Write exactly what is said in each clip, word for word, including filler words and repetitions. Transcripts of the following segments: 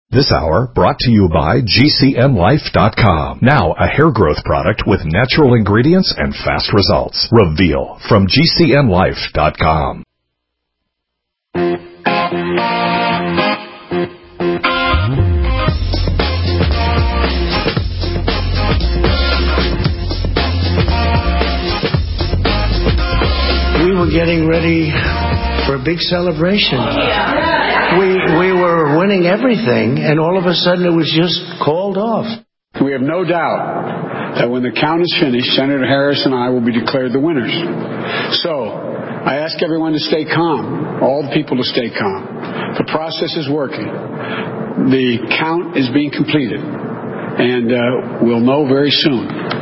This hour brought to you by G C N Life dot com. Now a hair growth product with natural ingredients and fast results. Reveal from G C N Life dot com. We were getting ready for a big celebration. We we were winning everything, and all of a sudden it was just called off. We have no doubt that when the count is finished, Senator Harris and I will be declared the winners. So I ask everyone to stay calm, all the people to stay calm. The process is working. The count is being completed, and uh, we'll know very soon.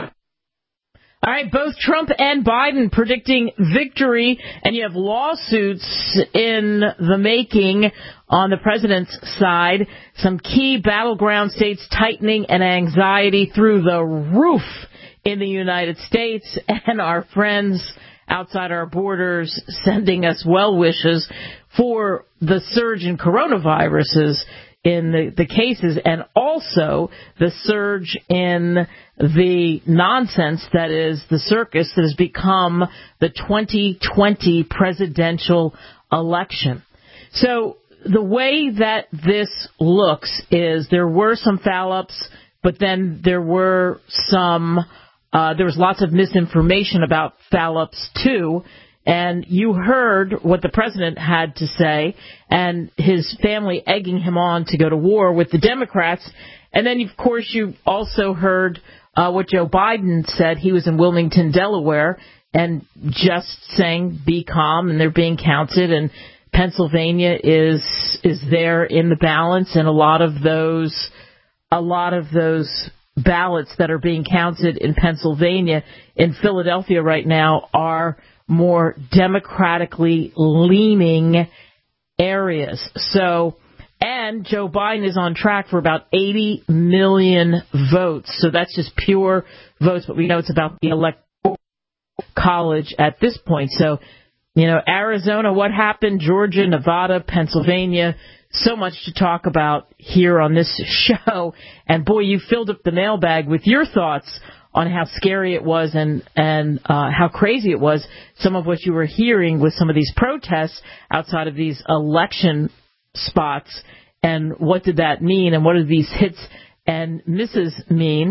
All right, both Trump and Biden predicting victory, and you have lawsuits in the making on the president's side. Some key battleground states tightening and anxiety through the roof in the United States, and our friends outside our borders sending us well wishes for the surge in coronaviruses in the, the cases, and also the surge in the nonsense that is the circus that has become the twenty twenty presidential election. So the way that this looks is there were some foul-ups, but then there were some, uh, there was lots of misinformation about foul-ups too. And you heard what the president had to say and his family egging him on to go to war with the Democrats. And then, of course, you also heard uh, what Joe Biden said. He was in Wilmington, Delaware, and just saying, be calm, and they're being counted. And Pennsylvania is is there in the balance, and a lot of those a lot of those ballots that are being counted in Pennsylvania, in Philadelphia right now, are more democratically leaning areas. So, and Joe Biden is on track for about eighty million votes. So that's just pure votes, but we know it's about the electoral college at this point. So, you know, Arizona, what happened? Georgia, Nevada, Pennsylvania, so much to talk about here on this show. And boy, you filled up the mailbag with your thoughts on how scary it was and, and uh, how crazy it was, some of what you were hearing with some of these protests outside of these election spots, and what did that mean, and what do these hits and misses mean,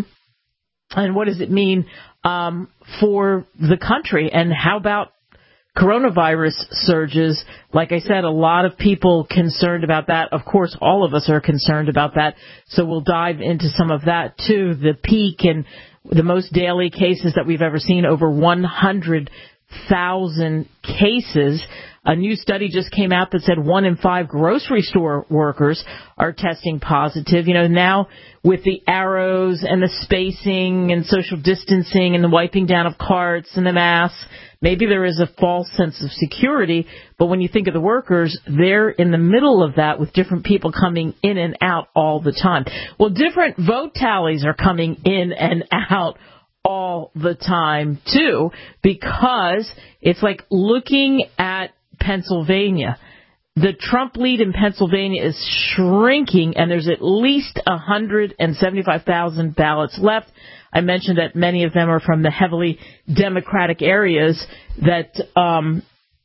and what does it mean um, for the country, and how about coronavirus surges? Like I said, a lot of people concerned about that. Of course, all of us are concerned about that, so we'll dive into some of that too, the peak and the most daily cases that we've ever seen, over one hundred thousand cases. A new study just came out that said one in five grocery store workers are testing positive. You know, now with the arrows and the spacing and social distancing and the wiping down of carts and the masks, maybe there is a false sense of security, but when you think of the workers, they're in the middle of that with different people coming in and out all the time. Well, different vote tallies are coming in and out all the time, too, because it's like looking at Pennsylvania. The Trump lead in Pennsylvania is shrinking, and there's at least one hundred seventy-five thousand ballots left. I mentioned that many of them are from the heavily Democratic areas that um,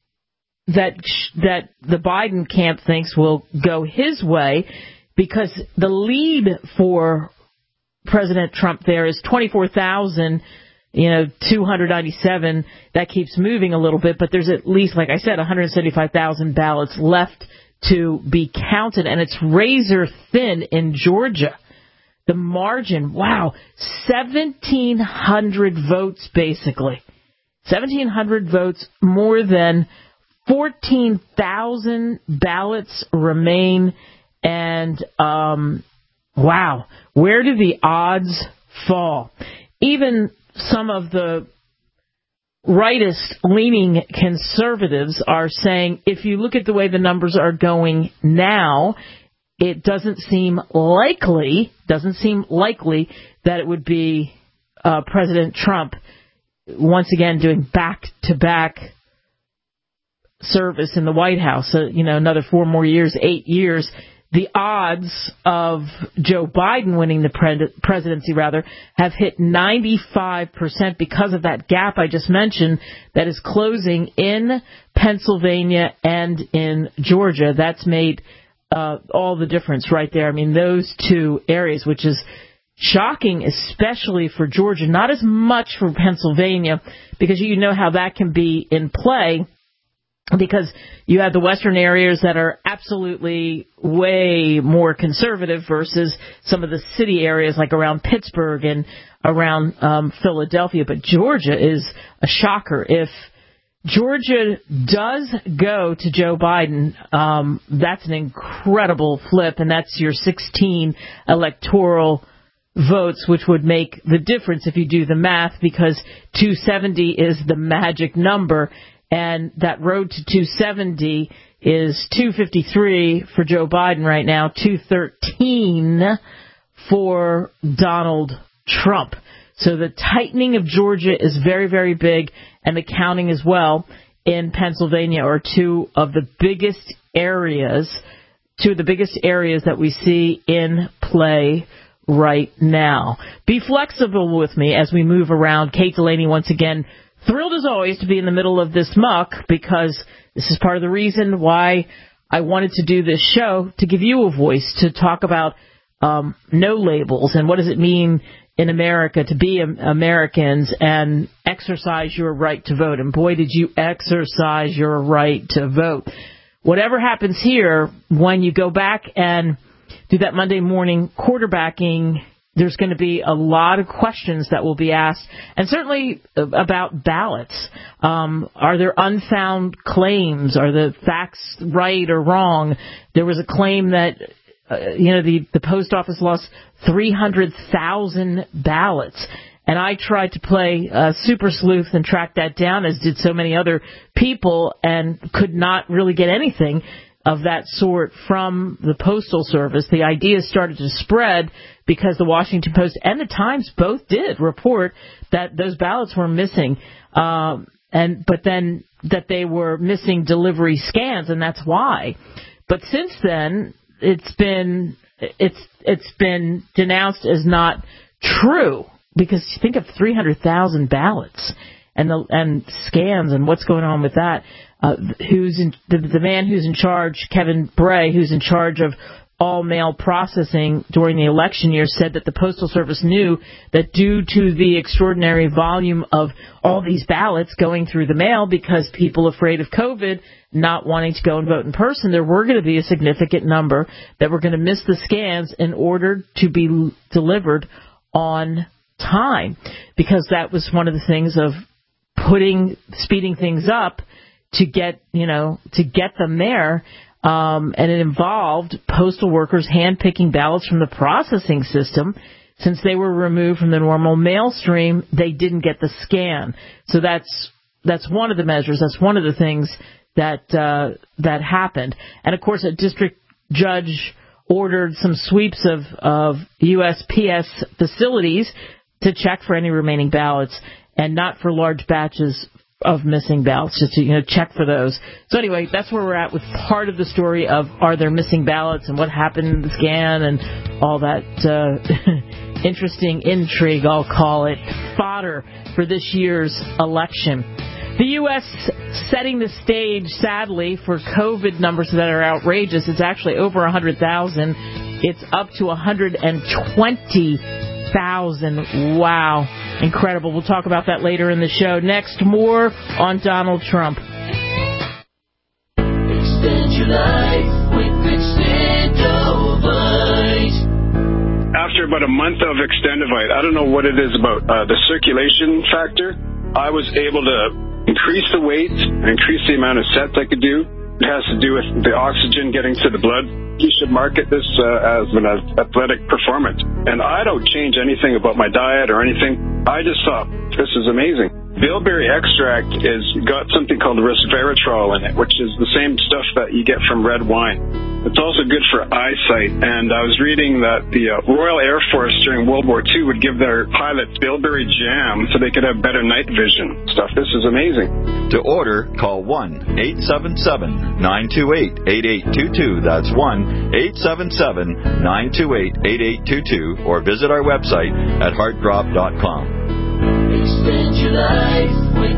that that the Biden camp thinks will go his way, because the lead for President Trump there is twenty-four thousand, you know, two hundred ninety-seven. That keeps moving a little bit, but there's at least, like I said, one hundred seventy-five thousand ballots left to be counted, and it's razor thin in Georgia. The margin, wow, seventeen hundred votes, basically. seventeen hundred votes, more than fourteen thousand ballots remain. And, um, wow, where do the odds fall? Even some of the rightist-leaning conservatives are saying, if you look at the way the numbers are going now, it doesn't seem likely, doesn't seem likely that it would be uh, President Trump once again doing back-to-back service in the White House. So, you know, another four more years, eight years. the odds of Joe Biden winning the pre- presidency, rather, have hit ninety-five percent because of that gap I just mentioned that is closing in Pennsylvania and in Georgia. That's made uh, all the difference right there. I mean, those two areas, which is shocking, especially for Georgia, not as much for Pennsylvania, because you know how that can be in play, because you have the western areas that are absolutely way more conservative versus some of the city areas like around Pittsburgh and around um, Philadelphia. But Georgia is a shocker. If Georgia does go to Joe Biden, um, that's an incredible flip, and that's your sixteen electoral votes, which would make the difference if you do the math, because two seventy is the magic number, and that road to two seventy is two fifty-three for Joe Biden right now, two thirteen for Donald Trump. So the tightening of Georgia is very, very big, and the counting as well in Pennsylvania are two of the biggest areas, two of the biggest areas that we see in play right now. Be flexible with me as we move around. Kate Delaney, once again, thrilled as always to be in the middle of this muck, because this is part of the reason why I wanted to do this show, to give you a voice, to talk about um, no labels and what does it mean in America to be Americans and exercise your right to vote. And boy, did you exercise your right to vote. Whatever happens here, when you go back and do that Monday morning quarterbacking, there's going to be a lot of questions that will be asked, and certainly about ballots. Um, are there unfound claims? Are the facts right or wrong? There was a claim that, uh, you know, the, the post office lost three hundred thousand ballots. And I tried to play uh, super sleuth and track that down, as did so many other people, and could not really get anything of that sort from the Postal Service. The idea started to spread because the Washington Post and the Times both did report that those ballots were missing, um, and but then that they were missing delivery scans, and that's why. But since then, it's been it's it's been denounced as not true, because you think of three hundred thousand ballots and the and scans and what's going on with that. Uh, who's in, the, the man who's in charge, Kevin Bray, who's in charge of all mail processing during the election year, said that the Postal Service knew that due to the extraordinary volume of all these ballots going through the mail, because people afraid of COVID, not wanting to go and vote in person, there were going to be a significant number that were going to miss the scans in order to be delivered on time, because that was one of the things of putting, speeding things up to get, you know, to get them there. Um, and it involved postal workers hand-picking ballots from the processing system. Since they were removed from the normal mail stream, they didn't get the scan. So that's that's one of the measures. That's one of the things that uh, that happened. And, of course, a district judge ordered some sweeps of, of U S P S facilities to check for any remaining ballots, and not for large batches of missing ballots, just to, you know, check for those. So anyway, that's where we're at with part of the story of are there missing ballots and what happened in the scan and all that uh, interesting intrigue, I'll call it, fodder for this year's election. The U S setting the stage, sadly, for COVID numbers that are outrageous. It's actually over one hundred thousand. It's up to one hundred twenty thousand. Wow. Incredible. We'll talk about that later in the show. Next, more on Donald Trump. Extend your life with Extendovite. After about a month of Extendovite, I don't know what it is about uh, the circulation factor, I was able to increase the weight, increase the amount of sets I could do. It has to do with the oxygen getting to the blood. You should market this uh, as an athletic performance. And I don't change anything about my diet or anything. I just thought, this is amazing. Bilberry extract is got something called resveratrol in it, which is the same stuff that you get from red wine. It's also good for eyesight, and I was reading that the uh, Royal Air Force during World War Two would give their pilots bilberry jam so they could have better night vision. Stuff. This is amazing. To order, call one eight seven seven, nine two eight, eight eight two two. That's one eight seven seven, nine two eight, eight eight two two, or visit our website at heart drop dot com. Extend your life with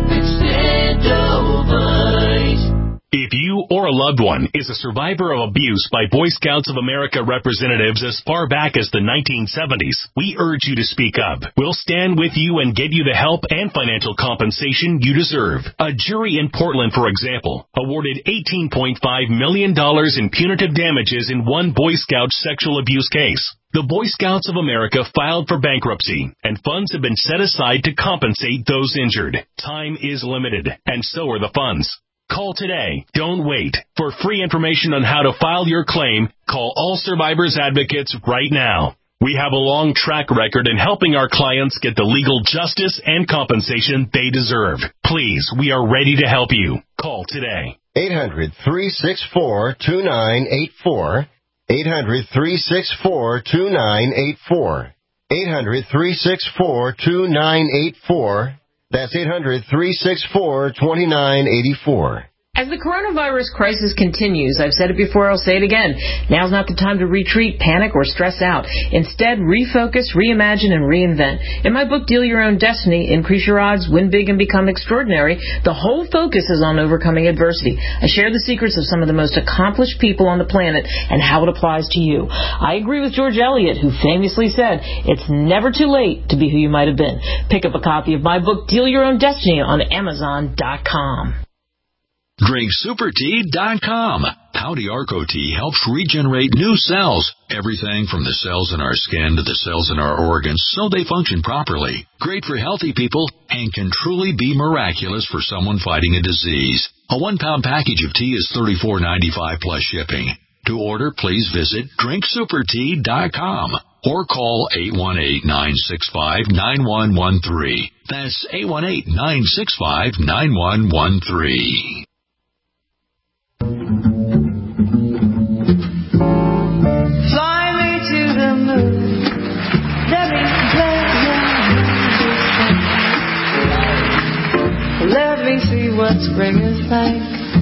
Extendovite. If you or a loved one is a survivor of abuse by Boy Scouts of America representatives as far back as the nineteen seventies, we urge you to speak up. We'll stand with you and get you the help and financial compensation you deserve. A jury in Portland, for example, awarded eighteen point five million dollars in punitive damages in one Boy Scout sexual abuse case. The Boy Scouts of America filed for bankruptcy, and funds have been set aside to compensate those injured. Time is limited, and so are the funds. Call today. Don't wait. For free information on how to file your claim, call All Survivors Advocates right now. We have a long track record in helping our clients get the legal justice and compensation they deserve. Please, we are ready to help you. Call today. eight hundred, three six four, two nine eight four. eight hundred, three six four, two nine eight four. eight hundred, three six four, two nine eight four. That's eight hundred, three six four, two nine eight four. As the coronavirus crisis continues, I've said it before, I'll say it again, now's not the time to retreat, panic, or stress out. Instead, refocus, reimagine, and reinvent. In my book, Deal Your Own Destiny, Increase Your Odds, Win Big, and Become Extraordinary, the whole focus is on overcoming adversity. I share the secrets of some of the most accomplished people on the planet and how it applies to you. I agree with George Eliot, who famously said, it's never too late to be who you might have been. Pick up a copy of my book, Deal Your Own Destiny, on Amazon dot com. Drink Super Tea dot com. Howdy Arco Tea helps regenerate new cells. Everything from the cells in our skin to the cells in our organs so they function properly. Great for healthy people and can truly be miraculous for someone fighting a disease. A one-pound package of tea is thirty-four ninety-five plus shipping. To order, please visit Drink Super Tea dot com or call eight one eight, nine six five, nine one one three. That's eight one eight, nine six five, nine one one three. Fly me to the moon. Let me play your Let me see what spring is like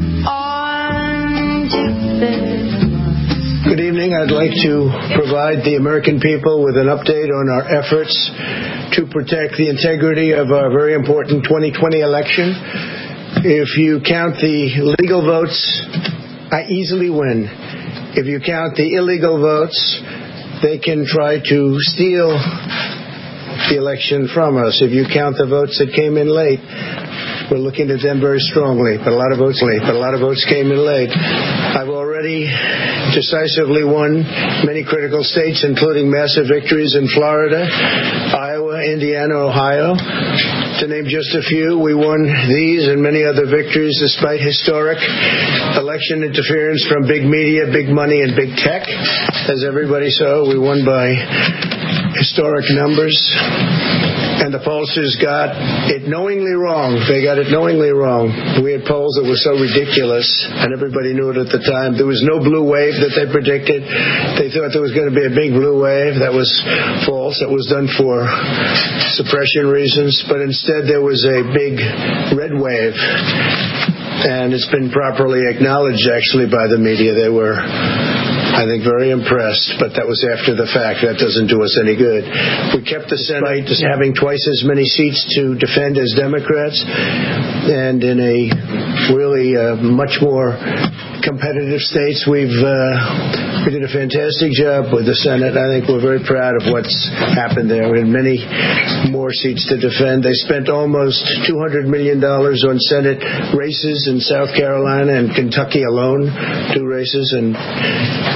on Jupiter. Good evening. I'd like to provide the American people with an update on our efforts to protect the integrity of our very important twenty twenty election. If you count the legal votes, I easily win. If you count the illegal votes, they can try to steal the election from us. If you count the votes that came in late, we're looking at them very strongly. But a lot of votes late. But a lot of votes came in late. I've already decisively won many critical states, including massive victories in Florida, Iowa, Indiana, Ohio. To name just a few, we won these and many other victories despite historic election interference from big media, big money, and big tech. As everybody saw, we won by historic numbers. And the pollsters got it knowingly wrong. They got it knowingly wrong. We had polls that were so ridiculous, and everybody knew it at the time. There was no blue wave that they predicted. They thought there was going to be a big blue wave. That was false. That was done for suppression reasons. But instead, there was a big red wave. And it's been properly acknowledged, actually, by the media. They were, I think, very impressed, but that was after the fact. That doesn't do us any good. We kept the Senate having twice as many seats to defend as Democrats, and in a really uh, much more competitive states, we've uh, we did a fantastic job with the Senate. I think we're very proud of what's happened there. We had many more seats to defend. They spent almost two hundred million dollars on Senate races in South Carolina and Kentucky alone, two races, and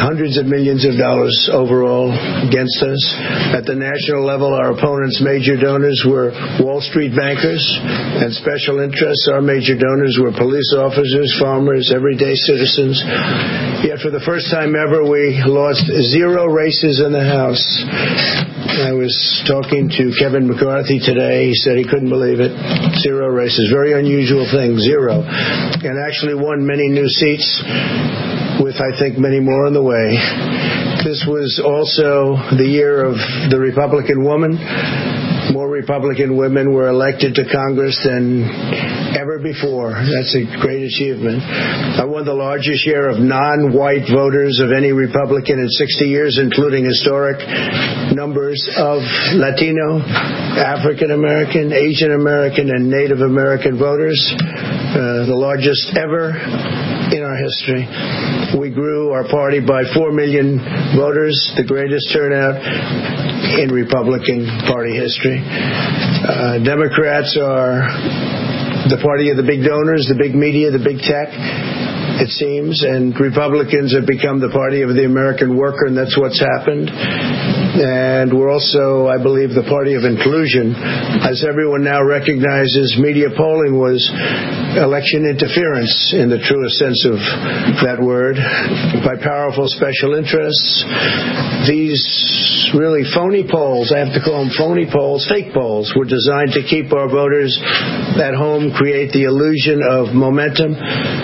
hundreds of millions of dollars overall against us. At the national level, our opponents' major donors were Wall Street bankers and special interests. Our major donors were police officers, farmers, everyday citizens. Yet for the first time ever, we lost zero races in the House. I was talking to Kevin McCarthy today. He said he couldn't believe it. Zero races. Very unusual thing. Zero. And actually won many new seats with, I think, many more on the way. This was also the year of the Republican woman. More Republican women were elected to Congress than ever before. That's a great achievement. I won the largest share of non-white voters of any Republican in sixty years, including historic numbers of Latino, African American, Asian American, and Native American voters, uh, the largest ever in our history. We grew our party by four million voters, the greatest turnout in Republican Party history. Uh, Democrats are the party of the big donors, the big media, the big tech, it seems, and Republicans have become the party of the American worker, and that's what's happened. And we're also, I believe, the party of inclusion. As everyone now recognizes, media polling was election interference in the truest sense of that word by powerful special interests. These really phony polls, I have to call them phony polls, fake polls, were designed to keep our voters at home, create the illusion of momentum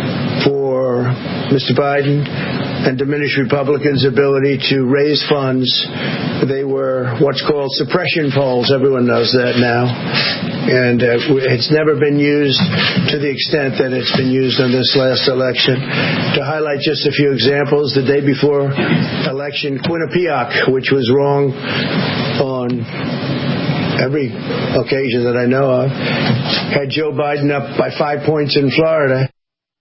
for Mister Biden, and diminish Republicans' ability to raise funds. They were what's called suppression polls. Everyone knows that now. And uh, it's never been used to the extent that it's been used on this last election. To highlight just a few examples, the day before election, Quinnipiac, which was wrong on every occasion that I know of, had Joe Biden up by five points in Florida.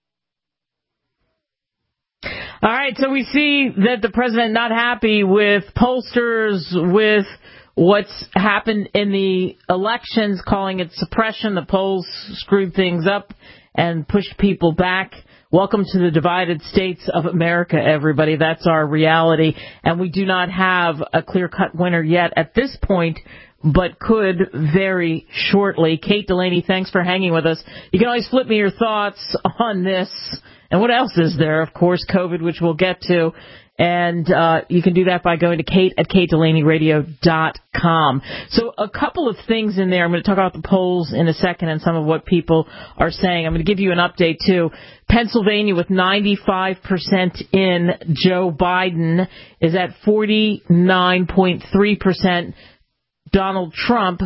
All right, so we see that the president not happy with pollsters, with what's happened in the elections, calling it suppression. The polls screwed things up and pushed people back. Welcome to the divided states of America, everybody. That's our reality. And we do not have a clear-cut winner yet at this point, but could very shortly. Kate Delaney, thanks for hanging with us. You can always flip me your thoughts on this. And what else is there? Of course, COVID, which we'll get to. And uh, you can do that by going to Kate at kate delaney radio dot com. So a couple of things in there. I'm going to talk about the polls in a second and some of what people are saying. I'm going to give you an update, too. Pennsylvania with ninety-five percent in. Joe Biden is at forty-nine point three percent. Donald Trump,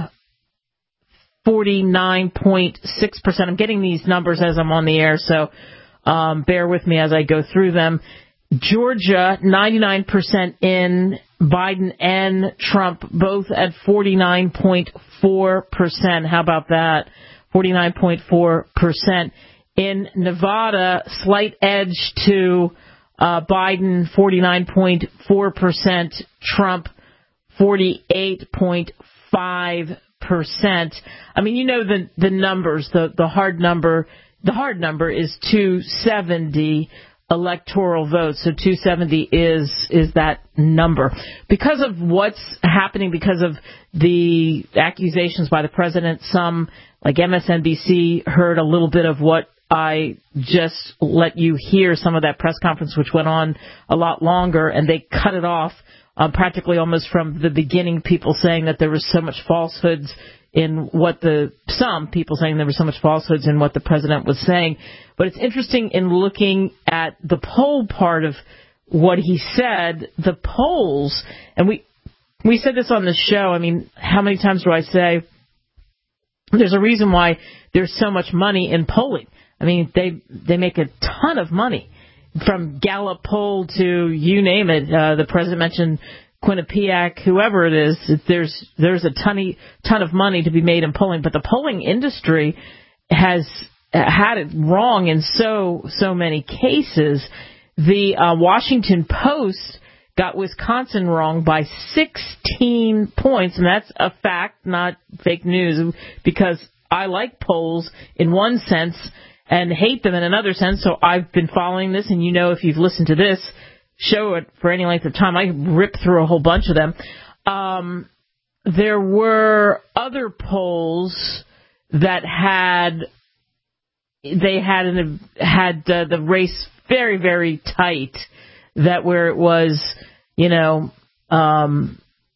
forty-nine point six percent. I'm getting these numbers as I'm on the air, so um, bear with me as I go through them. Georgia, ninety-nine percent in. Biden and Trump both at forty-nine point four percent. How about that? forty-nine point four percent. In Nevada, slight edge to uh, Biden, forty-nine point four percent. Trump, forty-eight point five percent. I mean, you know the the numbers, the, the hard number. The hard number is two seventy electoral votes. So two seventy is is that number. Because of what's happening, because of the accusations by the president, some, like M S N B C, heard a little bit of what I just let you hear, some of that press conference, which went on a lot longer, and they cut it off uh, practically almost from the beginning, people saying that there was so much falsehoods in what the, some people saying there were so much falsehoods in what the president was saying. But it's interesting in looking at the poll part of what he said, the polls, and we, we said this on the show. I mean, how many times do I say there's a reason why there's so much money in polling? I mean, they, they make a ton of money from Gallup poll to you name it. Uh, the president mentioned Quinnipiac, whoever it is, there's there's a ton, ton of money to be made in polling, but the polling industry has had it wrong in so, so many cases. The uh, Washington Post got Wisconsin wrong by sixteen points, and that's a fact, not fake news, because I like polls in one sense and hate them in another sense, so I've been following this, and you know if you've listened to this show it for any length of time. I ripped through a whole bunch of them. Um, there were other polls that had they had an, had uh, the race very, very tight. That where it was, you know, um,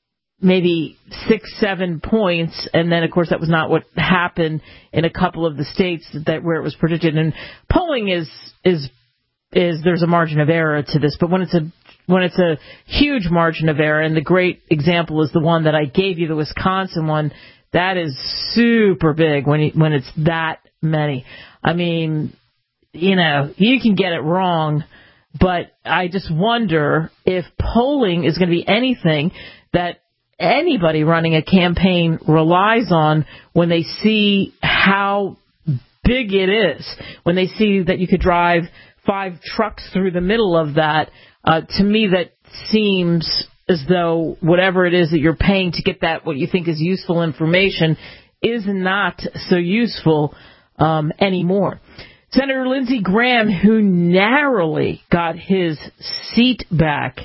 maybe six, seven points, and then of course that was not what happened in a couple of the states that where it was predicted. And polling is is is there's a margin of error to this, but when it's a when it's a huge margin of error, and the great example is the one that I gave you, the Wisconsin one, that is super big when you, when it's that many. I mean, you know, you can get it wrong. But I just wonder if polling is going to be anything that anybody running a campaign relies on when they see how big it is, when they see that you could drive five trucks through the middle of that. Uh, to me, that seems as though whatever it is that you're paying to get that, what you think is useful information, is not so useful um, anymore. Senator Lindsey Graham, who narrowly got his seat back,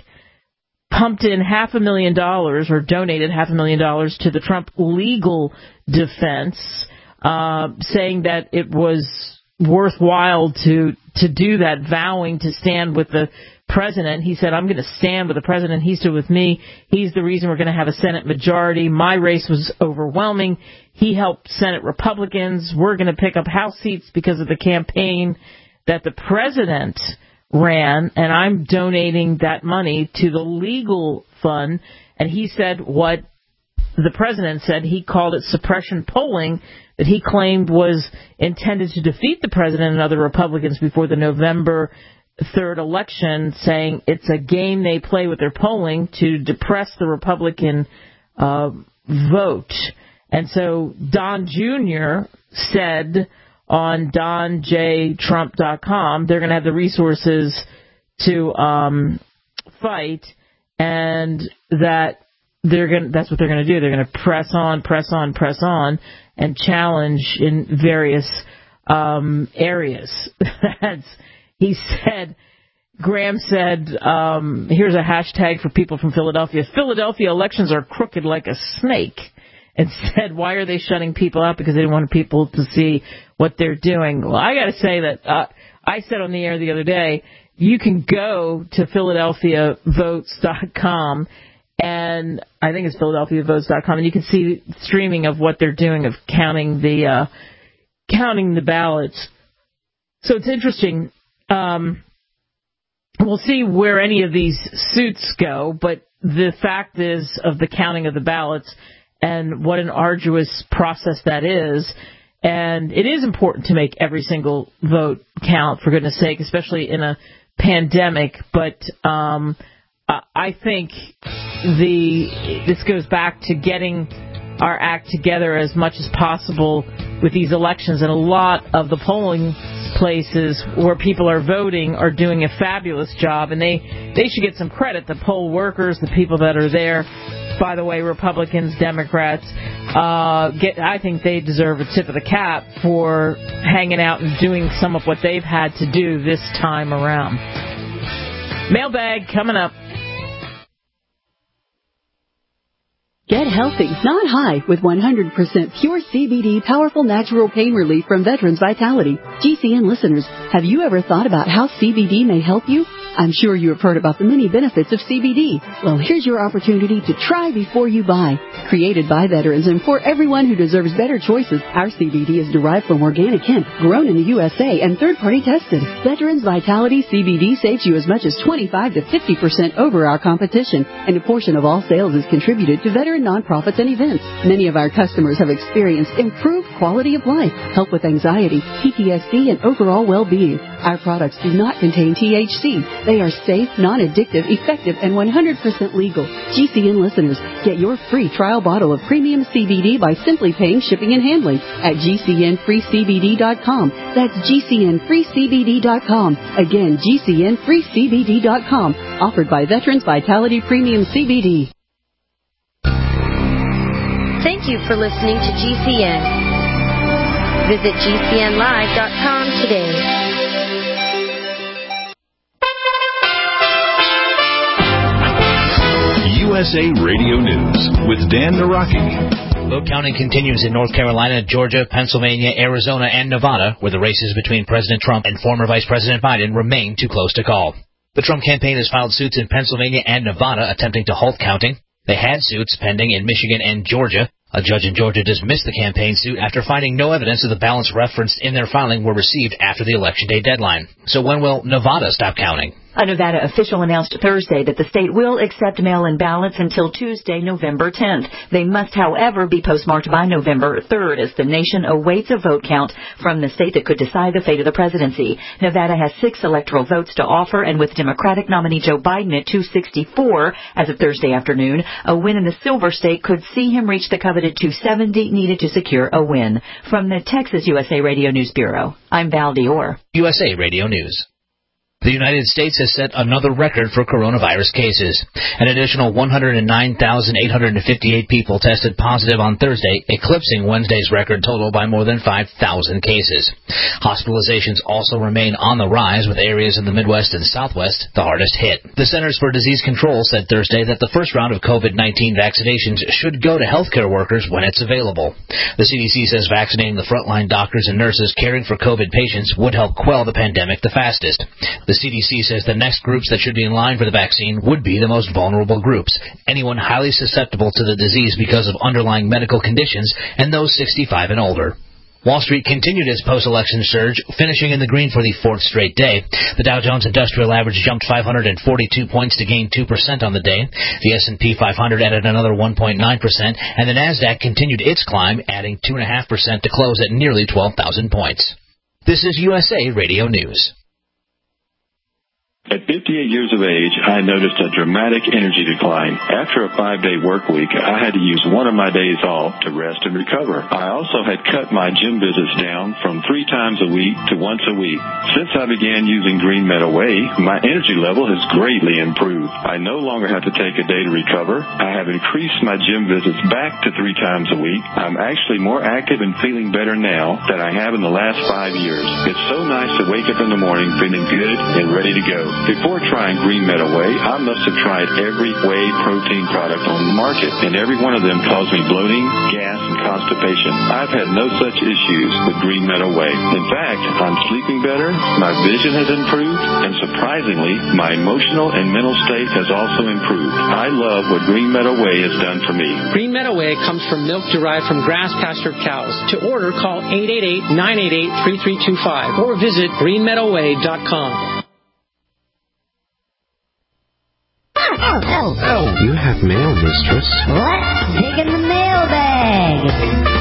pumped in half a million dollars or donated half a million dollars to the Trump legal defense, uh, saying that it was worthwhile to to do that, vowing to stand with the president. He said, I'm going to stand with the president. He stood with me. He's the reason we're going to have a Senate majority. My race was overwhelming. He helped Senate Republicans. We're going to pick up House seats because of the campaign that the president ran, and I'm donating that money to the legal fund. And he said what the president said. He called it suppression polling that he claimed was intended to defeat the president and other Republicans before the November third election, saying it's a game they play with their polling to depress the Republican uh, vote. And so Don Junior said on don j trump dot com they're going to have the resources to um, fight, and that they're going that's what they're going to do. They're going to press on, press on, press on, and challenge in various um, areas. That's He said, Graham said, um, here's a hashtag for people from Philadelphia. Philadelphia elections are crooked like a snake. And said, why are they shutting people out? Because they don't want people to see what they're doing. Well, I got to say that uh, I said on the air the other day, you can go to philadelphia votes dot com, and I think it's philadelphia votes dot com, and you can see streaming of what they're doing of counting the uh, counting the ballots. So it's interesting. Um, we'll see where any of these suits go, but the fact is of the counting of the ballots and what an arduous process that is. And it is important to make every single vote count, for goodness sake, especially in a pandemic. But um, I think the this goes back to getting our act together as much as possible with these elections. And a lot of the polling places where people are voting are doing a fabulous job, and they, they should get some credit. The poll workers, the people that are there, by the way, Republicans, Democrats, uh, get, I think they deserve a tip of the cap for hanging out and doing some of what they've had to do this time around. Mailbag coming up. Get healthy, not high, with one hundred percent pure C B D powerful natural pain relief from Veterans Vitality. G C N listeners, have you ever thought about how C B D may help you? I'm sure you have heard about the many benefits of C B D. Well, here's your opportunity to try before you buy. Created by veterans and for everyone who deserves better choices, our C B D is derived from organic hemp, grown in the U S A, and third-party tested. Veterans Vitality C B D saves you as much as twenty-five to fifty percent over our competition, and a portion of all sales is contributed to veteran nonprofits and events. Many of our customers have experienced improved quality of life, help with anxiety, P T S D, and overall well-being. Our products do not contain T H C. They are safe, non-addictive, effective, and one hundred percent legal. G C N listeners, get your free trial bottle of premium C B D by simply paying shipping and handling at G C N free C B D dot com. That's G C N free C B D dot com. Again, G C N free C B D dot com. Offered by Veterans Vitality Premium C B D. Thank you for listening to G C N. Visit G C N live dot com today. S A Radio News with Dan Naraki. Vote counting continues in North Carolina, Georgia, Pennsylvania, Arizona, and Nevada, where the races between President Trump and former Vice President Biden remain too close to call. The Trump campaign has filed suits in Pennsylvania and Nevada attempting to halt counting. They had suits pending in Michigan and Georgia. A judge in Georgia dismissed the campaign suit after finding no evidence of the ballots referenced in their filing were received after the Election Day deadline. So when will Nevada stop counting? A Nevada official announced Thursday that the state will accept mail-in ballots until Tuesday, November tenth. They must, however, be postmarked by November third as the nation awaits a vote count from the state that could decide the fate of the presidency. Nevada has six electoral votes to offer, and with Democratic nominee Joe Biden at two sixty-four as of Thursday afternoon, a win in the Silver State could see him reach the coveted two seventy needed to secure a win. From the Texas U S A Radio News Bureau, I'm Val Dior. U S A Radio News. The United States has set another record for coronavirus cases. An additional one hundred nine thousand eight hundred fifty-eight people tested positive on Thursday, eclipsing Wednesday's record total by more than five thousand cases. Hospitalizations also remain on the rise, with areas in the Midwest and Southwest the hardest hit. The Centers for Disease Control said Thursday that the first round of COVID nineteen vaccinations should go to healthcare workers when it's available. The C D C says vaccinating the frontline doctors and nurses caring for COVID patients would help quell the pandemic the fastest. The C D C says the next groups that should be in line for the vaccine would be the most vulnerable groups, anyone highly susceptible to the disease because of underlying medical conditions, and those sixty-five and older. Wall Street continued its post-election surge, finishing in the green for the fourth straight day. The Dow Jones Industrial Average jumped five hundred forty-two points to gain two percent on the day. The S and P five hundred added another one point nine percent, and the Nasdaq continued its climb, adding two point five percent to close at nearly twelve thousand points. This is U S A Radio News. At fifty-eight years of age, I noticed a dramatic energy decline. After a five-day work week, I had to use one of my days off to rest and recover. I also had cut my gym visits down from three times a week to once a week. Since I began using Green Meadow Whey, my energy level has greatly improved. I no longer have to take a day to recover. I have increased my gym visits back to three times a week. I'm actually more active and feeling better now than I have in the last five years. It's so nice to wake up in the morning feeling good and ready to go. Before trying Green Meadow Whey, I must have tried every whey protein product on the market, and every one of them caused me bloating, gas, and constipation. I've had no such issues with Green Meadow Whey. In fact, I'm sleeping better, my vision has improved, and surprisingly, my emotional and mental state has also improved. I love what Green Meadow Whey has done for me. Green Meadow Whey comes from milk derived from grass-pastured cows. To order, call eight eight eight, nine eight eight, three three two five or visit green meadow whey dot com. Oh, oh, oh. You have mail, mistress. What? Taking the mailbag.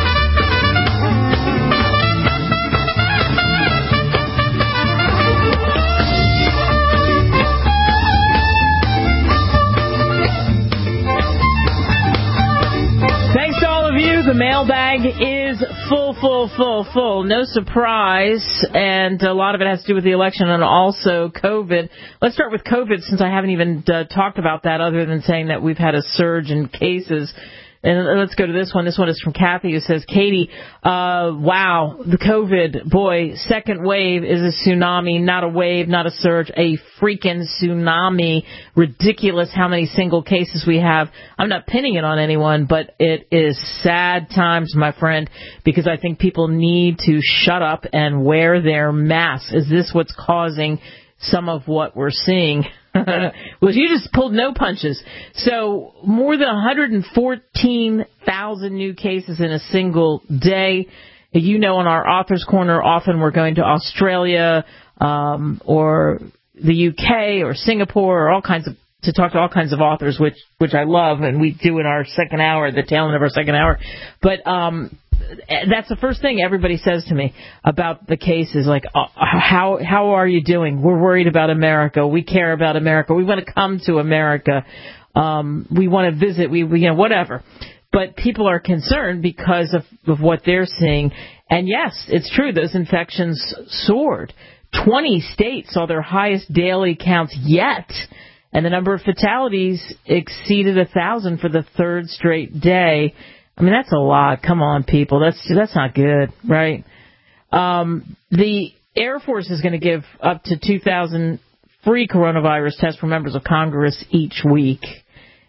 Thanks to all of you. The mailbag is full, full, full, full. No surprise. And a lot of it has to do with the election and also COVID. Let's start with COVID, since I haven't even uh, talked about that other than saying that we've had a surge in cases. And let's go to this one. This one is from Kathy, who says, Katie, uh, wow, the COVID, boy, second wave is a tsunami, not a wave, not a surge, a freaking tsunami. Ridiculous how many single cases we have. I'm not pinning it on anyone, but it is sad times, my friend, because I think people need to shut up and wear their masks. Is this what's causing some of what we're seeing? Well, you just pulled no punches. So more than one hundred fourteen thousand new cases in a single day. You know, in our Authors Corner, often we're going to Australia um, or the U K or Singapore or all kinds of to talk to all kinds of authors, which which I love, and we do in our second hour, the tail end of our second hour. But um, that's the first thing everybody says to me about the cases, like, uh, how how are you doing? We're worried about America. We care about America. We want to come to America. Um, we want to visit. We, we you know whatever. But people are concerned because of, of what they're seeing. And yes, it's true. Those infections soared. twenty states saw their highest daily counts yet. And the number of fatalities exceeded a thousand for the third straight day. I mean, that's a lot. Come on, people. That's that's not good, right? Um, the Air Force is going to give up to two thousand free coronavirus tests for members of Congress each week.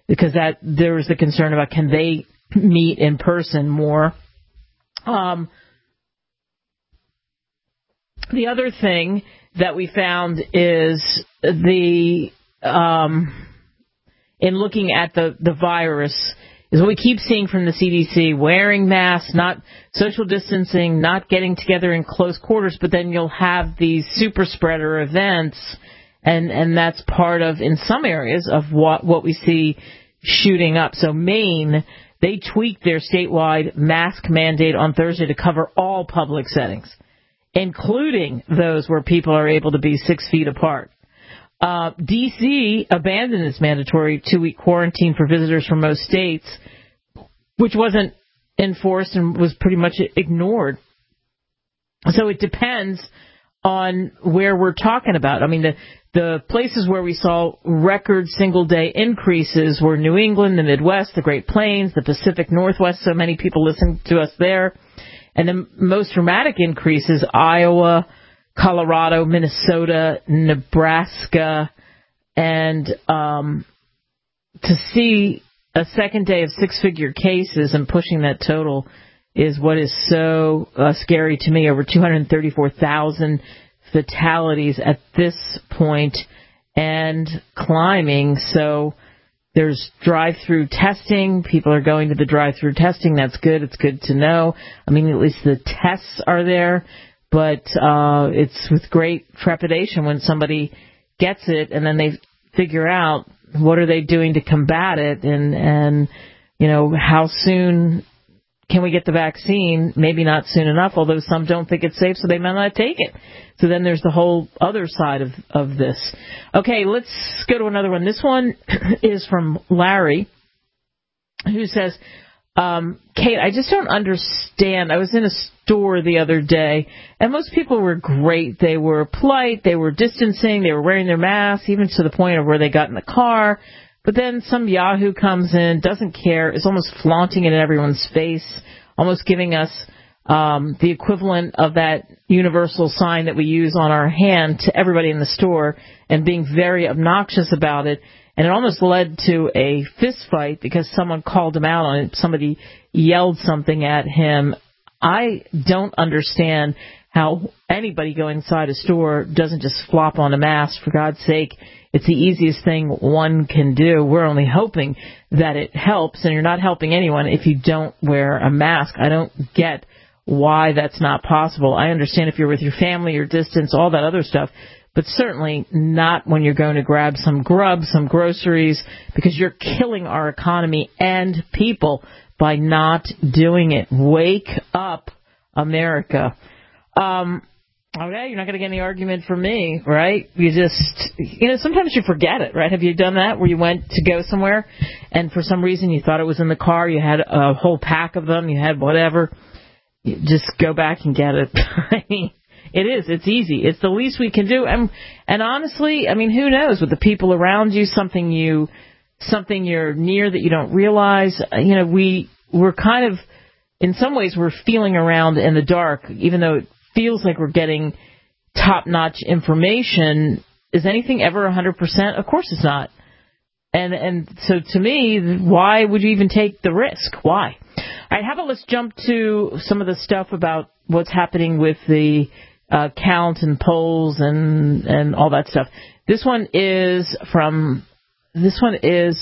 because that there was the concern about can they meet in person more. Um, the other thing that we found is the um, in looking at the, the virus is what we keep seeing from the C D C, wearing masks, not social distancing, not getting together in close quarters, but then you'll have these super spreader events, and, and that's part of, in some areas, of what, what we see shooting up. So Maine, they tweaked their statewide mask mandate on Thursday to cover all public settings, including those where people are able to be six feet apart. Uh, D C abandoned its mandatory two-week quarantine for visitors from most states, which wasn't enforced and was pretty much ignored. So it depends on where we're talking about. I mean, the, the places where we saw record single-day increases were New England, the Midwest, the Great Plains, the Pacific Northwest. So many people listen to us there. And the most dramatic increases, Iowa, Colorado, Minnesota, Nebraska, and um, to see a second day of six-figure cases and pushing that total is what is so uh, scary to me. Over two hundred thirty-four thousand fatalities at this point and climbing. So there's drive-through testing. People are going to the drive-through testing. That's good. It's good to know. I mean, at least the tests are there. But uh, it's with great trepidation when somebody gets it and then they figure out what are they doing to combat it, and, and you know, how soon can we get the vaccine? Maybe not soon enough, although some don't think it's safe, so they might not take it. So then there's the whole other side of, of this. Okay, let's go to another one. This one is from Larry, who says, Um, Kate, I just don't understand. I was in a store the other day, and most people were great. They were polite, they were distancing, they were wearing their masks, even to the point of where they got in the car. But then some yahoo comes in, doesn't care, is almost flaunting it in everyone's face, almost giving us um, the equivalent of that universal sign that we use on our hand to everybody in the store, and being very obnoxious about it. And it almost led to a fist fight because someone called him out on it. Somebody yelled something at him. I don't understand how anybody going inside a store doesn't just flop on a mask. For God's sake, it's the easiest thing one can do. We're only hoping that it helps, and you're not helping anyone if you don't wear a mask. I don't get why that's not possible. I understand if you're with your family, your distance, all that other stuff, but certainly not when you're going to grab some grub, some groceries, because you're killing our economy and people by not doing it. Wake up, America. Um, okay, you're not going to get any argument from me, right? You just, you know, sometimes you forget it, right? Have you done that where you went to go somewhere and for some reason you thought it was in the car, you had a whole pack of them, you had whatever, you just go back and get it. I mean, it is. It's easy. It's the least we can do. And, and honestly, I mean, who knows? With the people around you, something you, something you're near that you don't realize. You know, we we're kind of, in some ways, we're feeling around in the dark, even though it feels like we're getting top-notch information. Is anything ever one hundred percent? Of course it's not. And and so to me, why would you even take the risk? Why? All right, how about let's jump to some of the stuff about what's happening with the Uh, count and polls and and all that stuff. This one is from this one is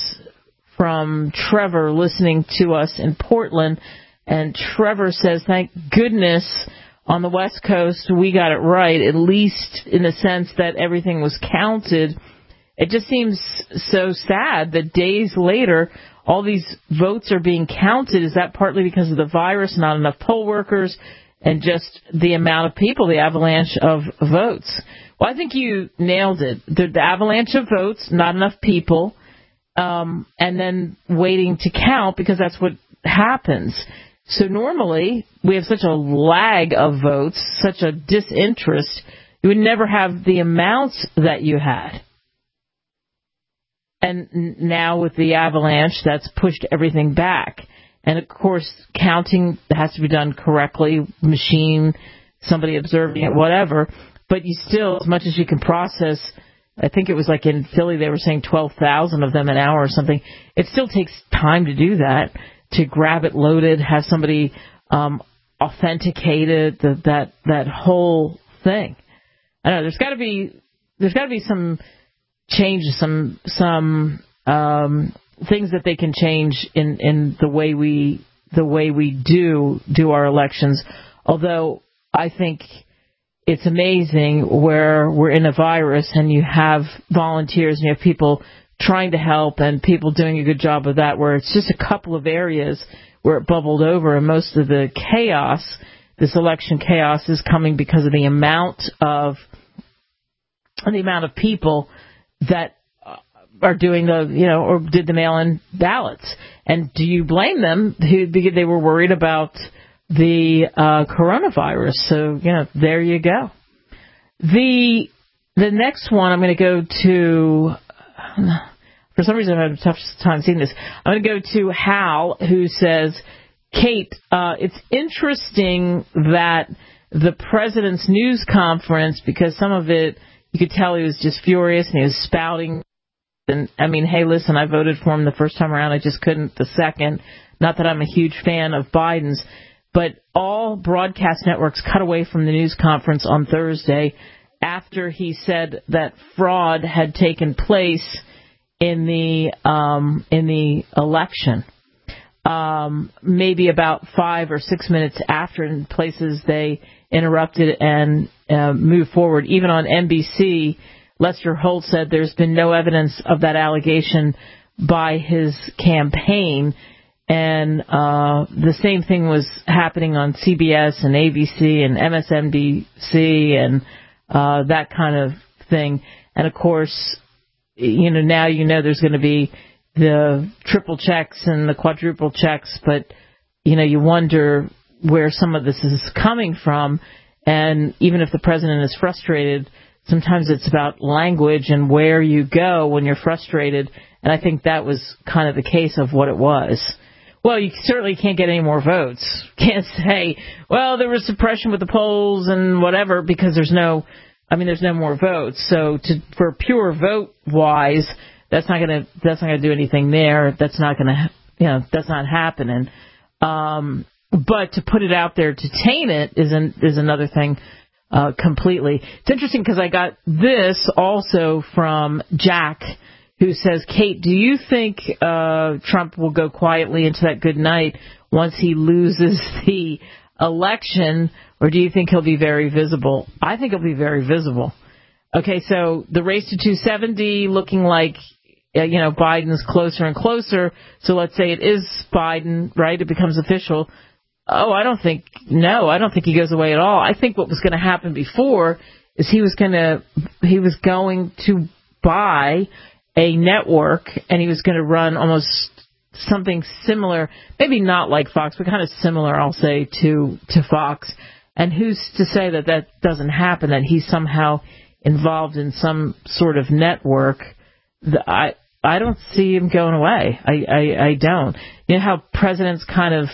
from Trevor, listening to us in Portland, and Trevor says, "Thank goodness on the West Coast we got it right, at least in the sense that everything was counted. It just seems so sad that days later all these votes are being counted. Is that partly because of the virus, not enough poll workers?" And just the amount of people, the avalanche of votes. Well, I think you nailed it. The, the avalanche of votes, not enough people, um, and then waiting to count because that's what happens. So normally we have such a lag of votes, such a disinterest, you would never have the amounts that you had. And now with the avalanche, that's pushed everything back. And, of course, counting has to be done correctly, machine, somebody observing it, whatever. But you still, as much as you can process I think it was like in Philly they were saying twelve thousand of them an hour or something. It still takes time to do that, to grab it loaded, have somebody um, authenticate it, the, that that whole thing. I don't know. There's got to be there's got to be some change, some some um, things that they can change in, in the way we the way we do do our elections. Although I think it's amazing where we're in a virus and you have volunteers and you have people trying to help and people doing a good job of that, where it's just a couple of areas where it bubbled over, and most of the chaos, this election chaos, is coming because of the amount of the amount of people that are doing the, you know, or did the mail-in ballots. And do you blame them? Because they were worried about the uh, coronavirus. So, you know, there you go. The the next one I'm going to go to, for some reason I've had a tough time seeing this. I'm going to go to Hal, who says, Kate, uh, it's interesting that the president's news conference, because some of it, you could tell he was just furious and he was spouting. And I mean, hey, listen, I voted for him the first time around. I just couldn't the second. Not that I'm a huge fan of Biden's. But all broadcast networks cut away from the news conference on Thursday after he said that fraud had taken place in the um, in the election. Um, maybe about five or six minutes after, in places they interrupted and uh, moved forward. Even on N B C, Lester Holt said there's been no evidence of that allegation by his campaign. And uh, the same thing was happening on C B S and A B C and M S N B C and uh, that kind of thing. And, of course, you know, now you know there's going to be the triple checks and the quadruple checks, but, you know, you wonder where some of this is coming from. And even if the president is frustrated, sometimes it's about language and where you go when you're frustrated. And I think that was kind of the case of what it was. Well, you certainly can't get any more votes. Can't say, well, there was suppression with the polls and whatever, because there's no, I mean, there's no more votes. So to, for pure vote wise, that's not going to, that's not going to do anything there. That's not going to, you know, that's not happening. Um, but to put it out there to taint it is an, is another thing, uh, completely. It's interesting because I got this also from Jack, who says, Kate, do you think uh, Trump will go quietly into that good night once he loses the election, or do you think he'll be very visible? I think he'll be very visible. Okay, so the race to two seventy looking like, uh, you know, Biden's closer and closer. So let's say it is Biden, right? It becomes official. Oh, I don't think, no, I don't think he goes away at all. I think what was going to happen before is he was going to, he was going to buy a network, and he was going to run almost something similar, maybe not like Fox, but kind of similar, I'll say, to to Fox. And who's to say that that doesn't happen, that he's somehow involved in some sort of network? The, I I don't see him going away. I, I, I don't. You know how presidents kind of,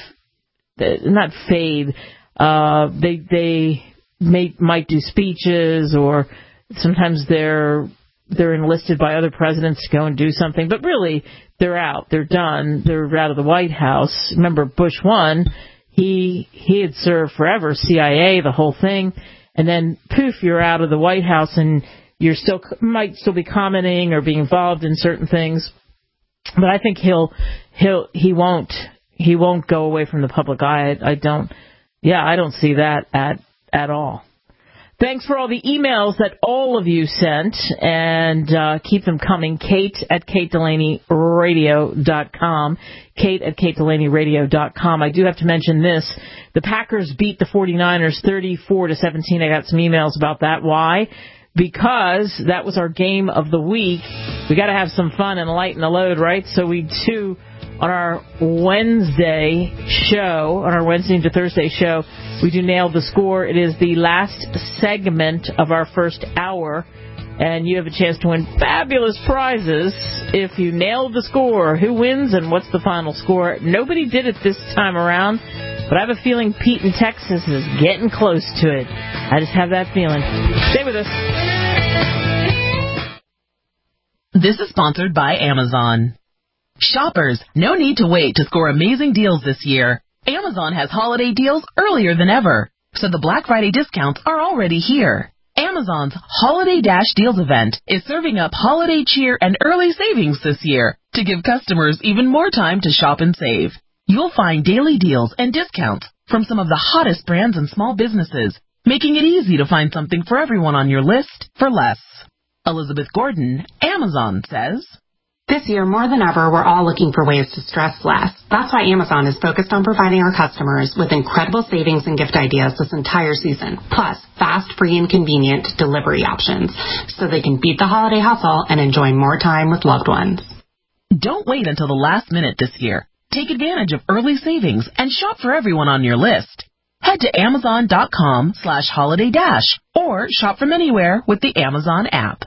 not fade, uh, they, they may, might do speeches, or sometimes they're they're enlisted by other presidents to go and do something, but really they're out, they're done, they're out of the White House. Remember Bush one, he he had served forever, C I A, the whole thing, and then poof, you're out of the White House, and you're still might still be commenting or be involved in certain things, but I think he'll he'll he won't he won't go away from the public eye. I, I don't, yeah, I don't see that at at all. Thanks for all the emails that all of you sent, and uh, keep them coming. Kate at Kate Delaney Radio dot com. Kate at Kate Delaney Radio dot com. I do have to mention this. The Packers beat the forty-niners thirty-four to seventeen. I got some emails about that. Why? Because that was our game of the week. We got to have some fun and lighten the load, right? So we do on our Wednesday show, on our Wednesday to Thursday show, we do Nail the Score. It is the last segment of our first hour, and you have a chance to win fabulous prizes if you nail the score. Who wins and what's the final score? Nobody did it this time around, but I have a feeling Pete in Texas is getting close to it. I just have that feeling. Stay with us. This is sponsored by Amazon. Shoppers, no need to wait to score amazing deals this year. Amazon has holiday deals earlier than ever, so the Black Friday discounts are already here. Amazon's Holiday Dash Deals event is serving up holiday cheer and early savings this year to give customers even more time to shop and save. You'll find daily deals and discounts from some of the hottest brands and small businesses, making it easy to find something for everyone on your list for less. Elizabeth Gordon, Amazon, says, This year, more than ever, we're all looking for ways to stress less. That's why Amazon is focused on providing our customers with incredible savings and gift ideas this entire season, plus fast, free, and convenient delivery options, so they can beat the holiday hustle and enjoy more time with loved ones. Don't wait until the last minute this year. Take advantage of early savings and shop for everyone on your list. Head to Amazon.com slash Holiday Dash or shop from anywhere with the Amazon app.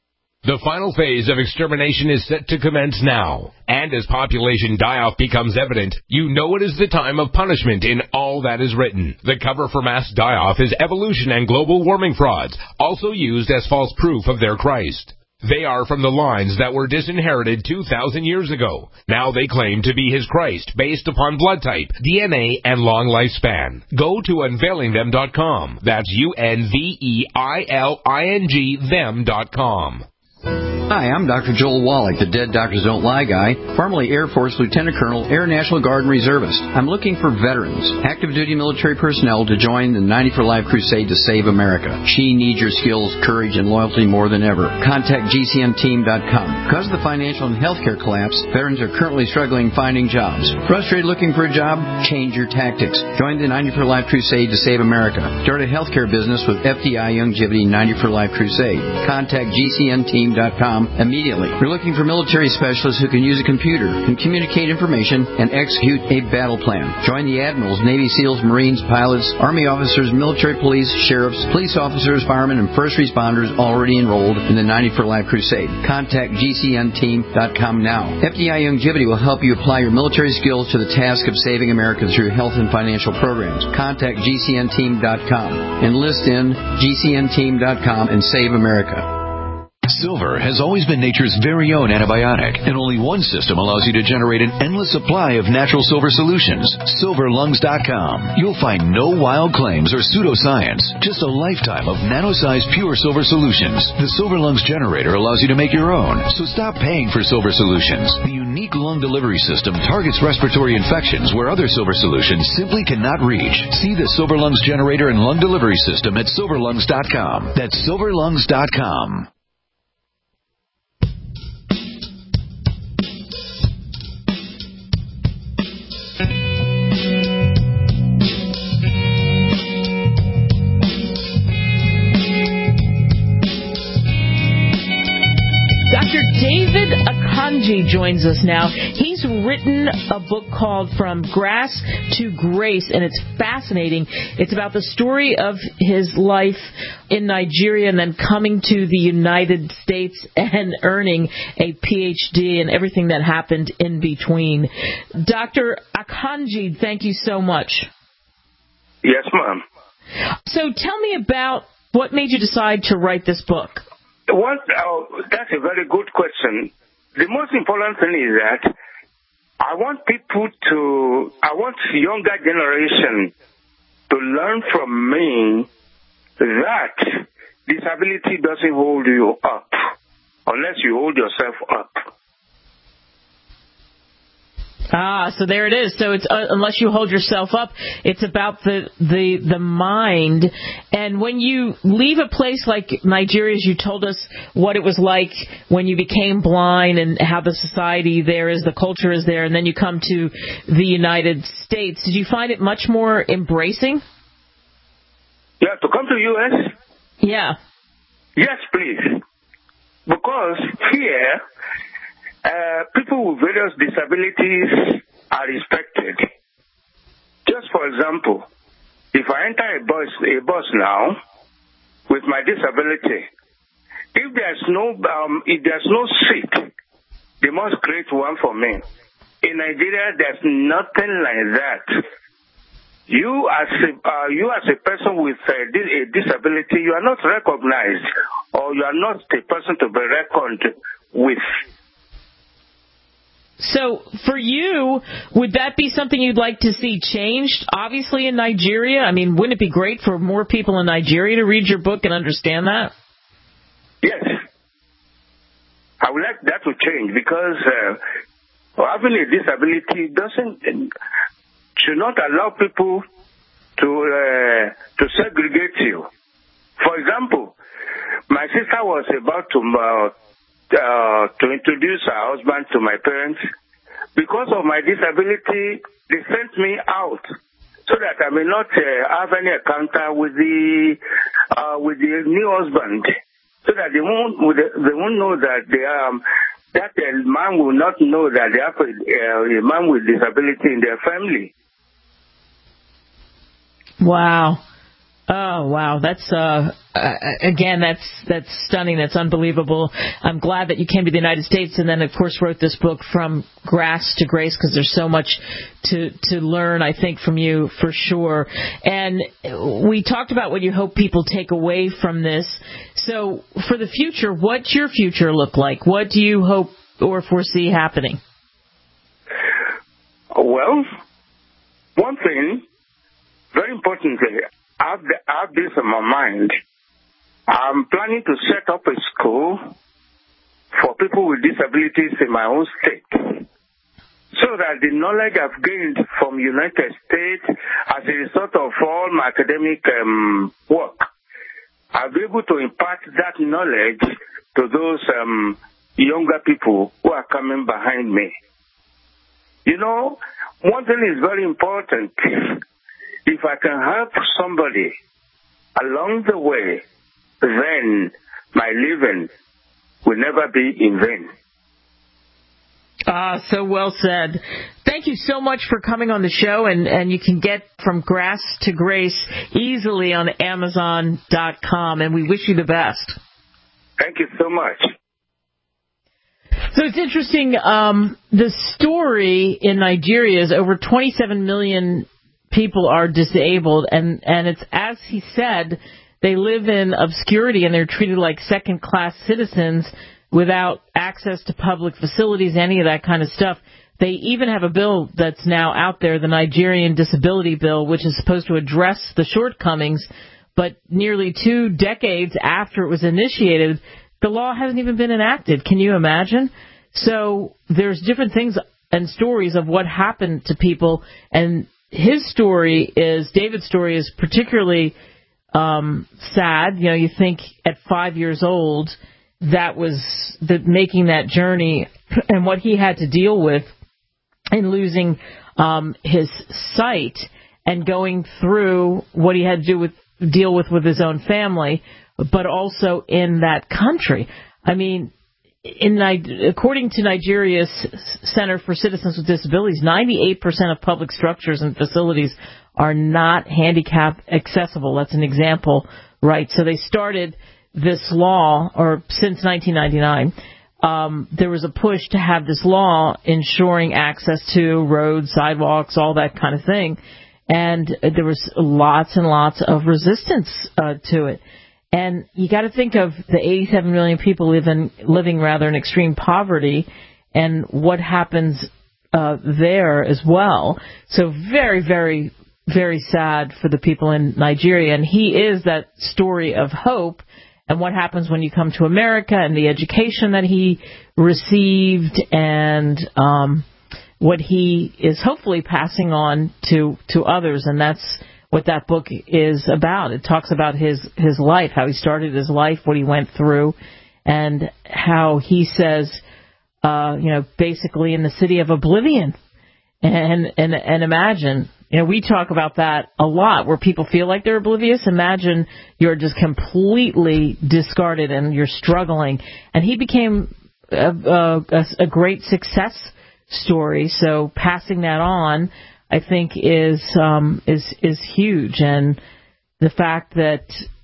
The final phase of extermination is set to commence now. And as population die-off becomes evident, you know it is the time of punishment in all that is written. The cover for mass die-off is evolution and global warming frauds, also used as false proof of their Christ. They are from the lines that were disinherited two thousand years ago. Now they claim to be his Christ, based upon blood type, D N A, and long lifespan. Go to unveiling them dot com. That's U N V E I L I N G them dot com. Hi, I'm Doctor Joel Wallach, the Dead Doctors Don't Lie guy, formerly Air Force Lieutenant Colonel, Air National Guard and Reservist. I'm looking for veterans, active duty military personnel to join the ninety for Life crusade to save America. She needs your skills, courage, and loyalty more than ever. Contact G C M team dot com. Because of the financial and healthcare collapse, veterans are currently struggling finding jobs. Frustrated looking for a job? Change your tactics. Join the ninety for Life crusade to save America. Start a healthcare business with F D I Youngevity ninety for Life crusade. Contact G C M team dot com immediately. We're looking for military specialists who can use a computer, can communicate information, and execute a battle plan. Join the admirals, Navy SEALs, Marines, pilots, Army officers, military police, sheriffs, police officers, firemen, and first responders already enrolled in the ninety for Life crusade. Contact G C N team dot com now. F D I Youngevity will help you apply your military skills to the task of saving America through health and financial programs. Contact G C N team dot com. Enlist in G C N team dot com and save America. Silver has always been nature's very own antibiotic, and only one system allows you to generate an endless supply of natural silver solutions. silver lungs dot com. You'll find no wild claims or pseudoscience, just a lifetime of nano-sized pure silver solutions. The Silver Lungs generator allows you to make your own, so stop paying for silver solutions. The unique lung delivery system targets respiratory infections where other silver solutions simply cannot reach. See the Silver Lungs generator and lung delivery system at silver lungs dot com. That's silver lungs dot com. Doctor David Akanji joins us now. He's written a book called From Grass to Grace, and it's fascinating. It's about the story of his life in Nigeria and then coming to the United States and earning a P H D and everything that happened in between. Doctor Akanji, thank you so much. Yes, ma'am. So tell me about what made you decide to write this book. What, uh, that's a very good question. The most important thing is that I want people to, I want younger generation to learn from me that disability doesn't hold you up unless you hold yourself up. Ah, so there it is. So it's uh, unless you hold yourself up, it's about the, the the mind. And when you leave a place like Nigeria, as you told us what it was like when you became blind and how the society there is, the culture is there, and then you come to the United States, did you find it much more embracing? Yeah, to come to U S? Yeah. Yes, please. Because here, Uh, people with various disabilities are respected. Just for example, if I enter a bus, a bus now with my disability, if there's no um, if there's no seat, they must create one for me. In Nigeria, there's nothing like that. you as a, uh, you as a person with uh, a disability, you are not recognized, or you are not a person to be reckoned with. So for you, would that be something you'd like to see changed, obviously, in Nigeria? I mean, wouldn't it be great for more people in Nigeria to read your book and understand that? Yes. I would like that to change, because uh, having a disability doesn't should not allow people to uh, to segregate you. For example, my sister was about to uh, uh, to introduce her husband to my parents. Because of my disability, they sent me out so that I may not uh, have any encounter with the uh, with the new husband, so that they won't they won't know that they um that a man will not know that they have a, uh, a man with disability in their family. Wow. Oh, wow. That's, uh, uh, again, that's, that's stunning. That's unbelievable. I'm glad that you came to the United States and then, of course, wrote this book, From Grass to Grace, because there's so much to, to learn, I think, from you for sure. And we talked about what you hope people take away from this. So for the future, what's your future look like? What do you hope or foresee happening? Well, one thing, very importantly, I have, I have this in my mind. I'm planning to set up a school for people with disabilities in my own state, so that the knowledge I've gained from United States as a result of all my academic um, work, I'll be able to impart that knowledge to those um, younger people who are coming behind me. You know, one thing is very important. If I can help somebody along the way, then my living will never be in vain. Ah, so well said. Thank you so much for coming on the show, and, and you can get From Grass to Grace easily on Amazon dot com, and we wish you the best. Thank you so much. So it's interesting, um, the story in Nigeria is over twenty-seven million people are disabled, and, and it's, as he said, they live in obscurity and they're treated like second-class citizens without access to public facilities, any of that kind of stuff. They even have a bill that's now out there, the Nigerian Disability Bill, which is supposed to address the shortcomings, but nearly two decades after it was initiated, the law hasn't even been enacted. Can you imagine? So there's different things and stories of what happened to people, and his story is, David's story is particularly um, sad. You know, you think at five years old, that was the making that journey and what he had to deal with in losing um, his sight and going through what he had to do with deal with with his own family, but also in that country. I mean, in according to Nigeria's Center for Citizens with Disabilities, ninety-eight percent of public structures and facilities are not handicap accessible. That's an example, right? So they started this law, or since nineteen ninety-nine, um, there was a push to have this law ensuring access to roads, sidewalks, all that kind of thing. And there was lots and lots of resistance uh, to it. And you got to think of the eighty-seven million people living, living rather in extreme poverty, and what happens uh, there as well. So very, very, very sad for the people in Nigeria. And he is that story of hope. And what happens when you come to America, and the education that he received, and um, what he is hopefully passing on to to others. And that's what that book is about. It talks about his, his life, how he started his life, what he went through, and how he says, uh, you know, basically in the city of oblivion. And, and, and imagine, you know, we talk about that a lot, where people feel like they're oblivious. Imagine you're just completely discarded and you're struggling. And he became a, a, a great success story. So passing that on, I think, is um, is is huge, and the fact that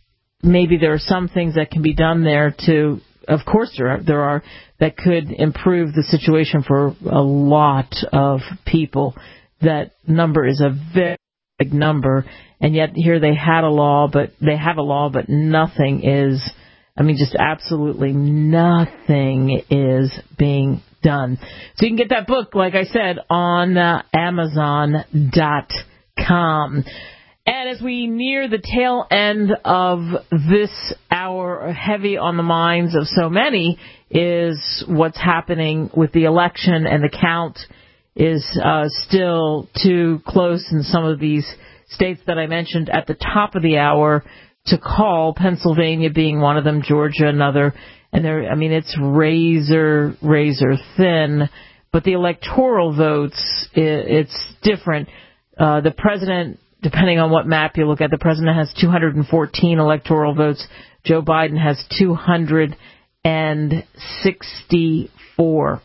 maybe there are some things that can be done there to, of course there are, there are that could improve the situation for a lot of people. That number is a very big number, and yet here they had a law, but they have a law, but nothing is, I mean, just absolutely nothing is being done. So you can get that book, like I said, on uh, Amazon dot com. And as we near the tail end of this hour, heavy on the minds of so many is what's happening with the election, and the count is uh, still too close in some of these states that I mentioned at the top of the hour to call, Pennsylvania being one of them, Georgia another. And there, I mean, it's razor, razor thin. But the electoral votes, it's different. Uh, the president, depending on what map you look at, the president has two hundred fourteen electoral votes. Joe Biden has two hundred sixty-four.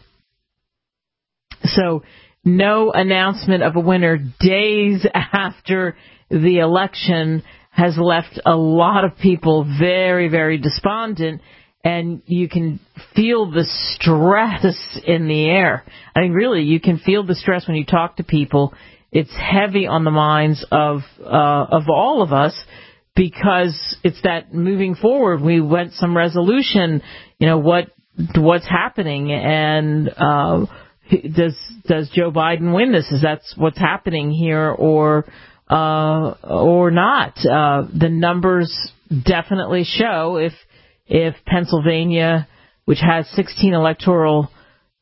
So no announcement of a winner days after the election has left a lot of people very, very despondent, and you can feel the stress in the air. I mean, really, you can feel the stress when you talk to people. It's heavy on the minds of uh, of all of us, because it's that moving forward. We want some resolution. You know, what what's happening, and uh, does does Joe Biden win this? Is that what's happening here, or uh, or not? Uh, the numbers definitely show if if Pennsylvania, which has sixteen electoral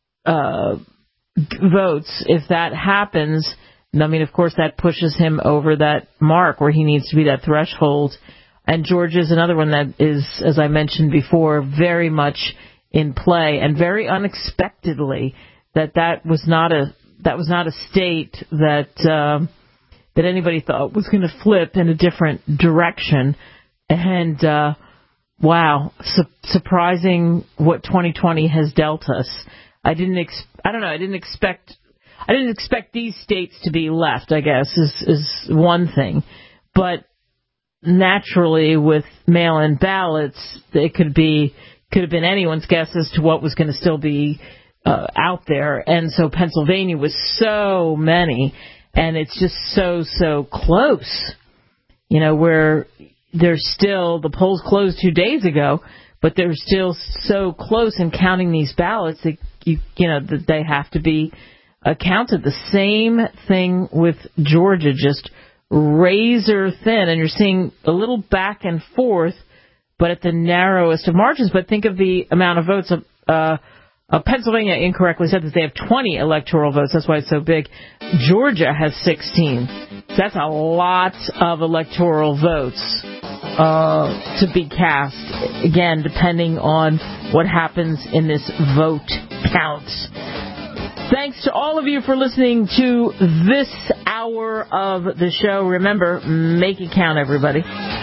uh, votes, if that happens. I mean, of course, that pushes him over that mark where he needs to be that threshold. And Georgia is another one that is, as I mentioned before, very much in play, and very unexpectedly that that was not a that was not a state that uh, that anybody thought was going to flip in a different direction. And uh, wow, su- surprising what twenty twenty has dealt us. I didn't ex- I don't know. I didn't expect. I didn't expect these states to be left, I guess, is, is one thing. But naturally, with mail-in ballots, it could be could have been anyone's guess as to what was going to still be uh, out there. And so Pennsylvania was so many, and it's just so, so close. You know, where there's still, the polls closed two days ago, but they're still so close in counting these ballots that, you, you know, that they have to be counted. The same thing with Georgia, just razor thin, and you're seeing a little back and forth, but at the narrowest of margins. But think of the amount of votes. Of, uh, uh, Pennsylvania incorrectly said that they have twenty electoral votes. That's why it's so big. Georgia has sixteen. So that's a lot of electoral votes uh, to be cast, again, depending on what happens in this vote count. Thanks to all of you for listening to this hour of the show. Remember, make it count, everybody.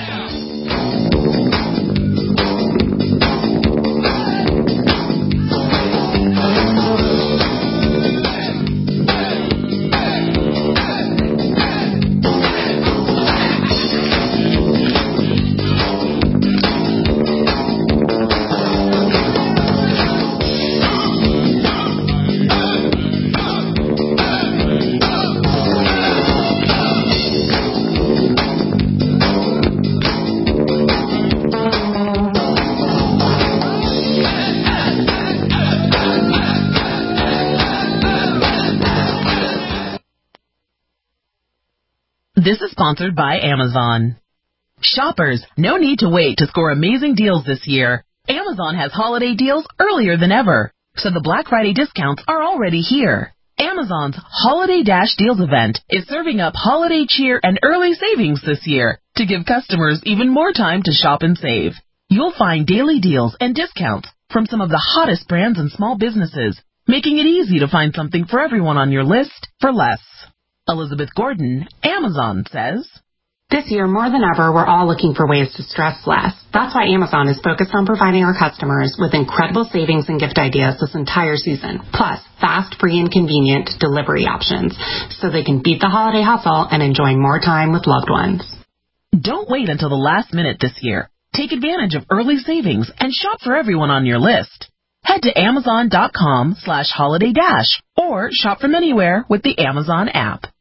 This is sponsored by Amazon. Shoppers, no need to wait to score amazing deals this year. Amazon has holiday deals earlier than ever, so the Black Friday discounts are already here. Amazon's Holiday Dash Deals event is serving up holiday cheer and early savings this year to give customers even more time to shop and save. You'll find daily deals and discounts from some of the hottest brands and small businesses, making it easy to find something for everyone on your list for less. Elizabeth Gordon, Amazon, says, This year, more than ever, we're all looking for ways to stress less. That's why Amazon is focused on providing our customers with incredible savings and gift ideas this entire season, plus fast, free, and convenient delivery options, so they can beat the holiday hustle and enjoy more time with loved ones. Don't wait until the last minute this year. Take advantage of early savings and shop for everyone on your list. Head to Amazon.com slash holiday dash or shop from anywhere with the Amazon app.